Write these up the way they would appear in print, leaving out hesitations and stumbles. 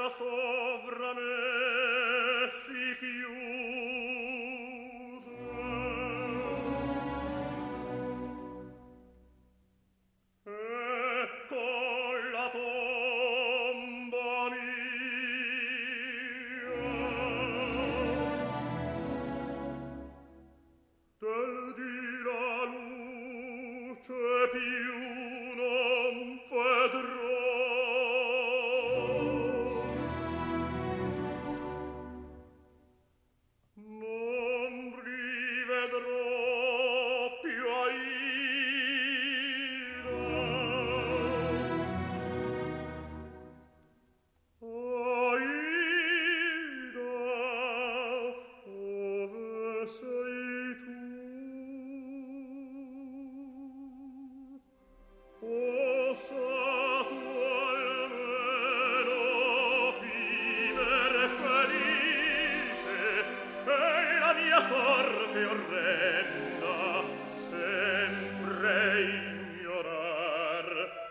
sovra me si chiuse. Ecco la tomba mia, del di la luce più non vedrò. Non rivedrò più Aida. Aida, ove sei tu? Possa tu almeno vivere felice e la mia sorte orrenda sempre ignorar.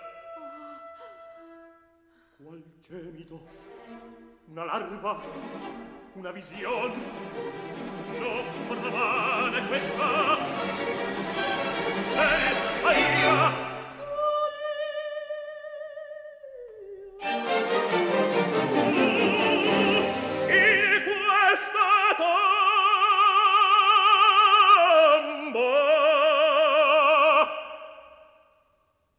Qual gemido, una larva, una vision, non vane questa. Aia,